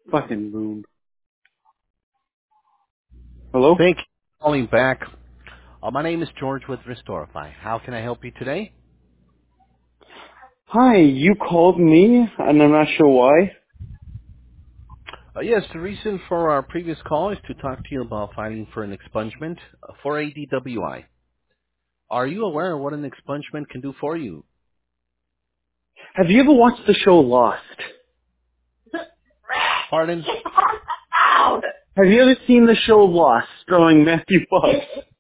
Fucking boom. Hello? Thank you for calling back. My name is George with Restorify. How can I help you today? Hi, you called me, and I'm not sure why. Yes, the reason for our previous call is to talk to you about filing for an expungement for a DWI. Are you aware of what an expungement can do for you? Have you ever watched the show Lost? Pardon? Have you ever seen the show Lost, starring Matthew Fox?